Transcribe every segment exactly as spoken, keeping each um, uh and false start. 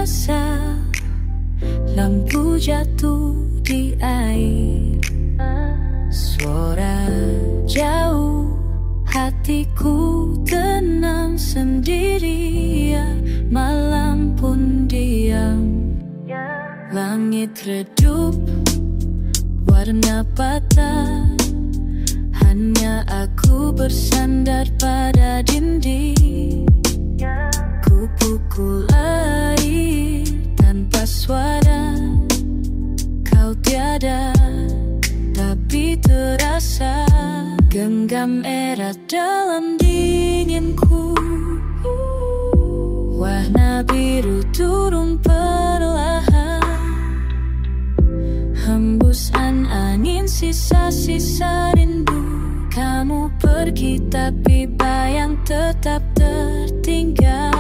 terasa, lampu jatuh di air, suara jauh, hatiku tenang sendirian. Malam pun diam, langit redup, warna patah. Hanya aku bersandar pada dinding. Ku pukul air tanpa suara. Kau tiada, tapi terasa genggam erat dalam dinginku. Warna biru turun perlahan, hembusan angin sisa-sisa rindu. Kamu pergi tapi bayang tetap tertinggal.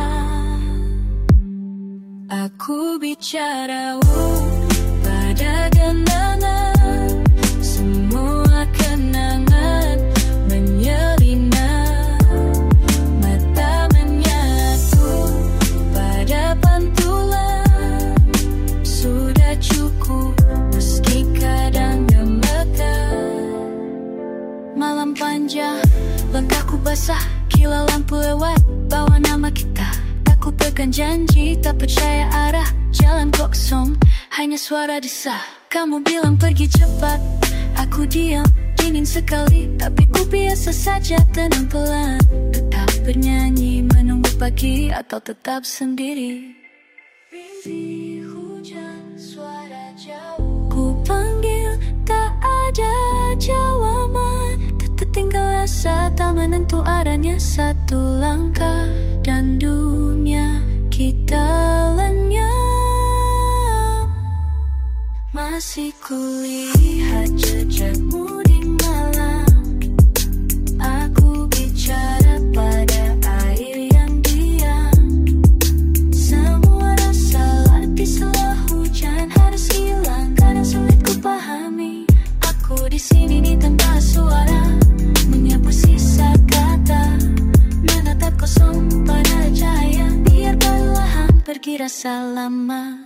Aku bicara uh, pada genangan, semua kenangan menyelinap. Mata menyatu pada pantulan, sudah cukup meski kadang gemetar. Malam panjang, langkahku basah, kilau lampu lewat, bawa nama kita. Tak ku pegang janji, tak percaya arah, jalan kosong, hanya suara desah. Kamu bilang pergi cepat, aku diam, dingin sekali. Tapi ku biasa saja, tenang pelan. Tetap bernyanyi, menunggu pagi, atau tetap sendiri. Rintik hujan, suara jauh, ku panggil, tak ada jawaban. Tertinggal asa, tak menentu arahnya. Satu langkah dan dunia kita lenyap. Masih kulihat jejakmu di malam. Aku bicara pada air yang diam. Semua rasa latih setelah hujan harus hilang. Kadang sulit ku pahami, aku di sini di tanpa suara, menyapu sisa kata, menatap kosong pada cahaya. Biar perlahan pergi rasa lama.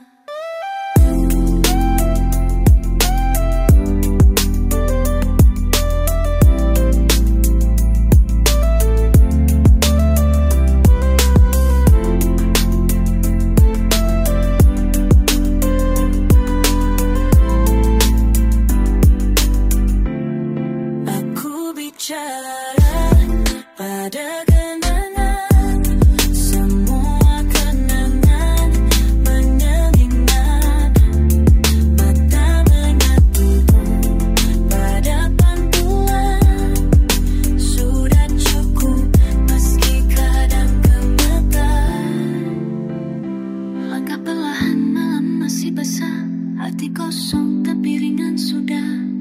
Pada kenangan, semua kenangan menyengat. Mata menyatu pada pantulan, sudah cukup meski kadang gemetar. Langkah perlahan, malam masih basah, hati kosong tapi ringan sudah.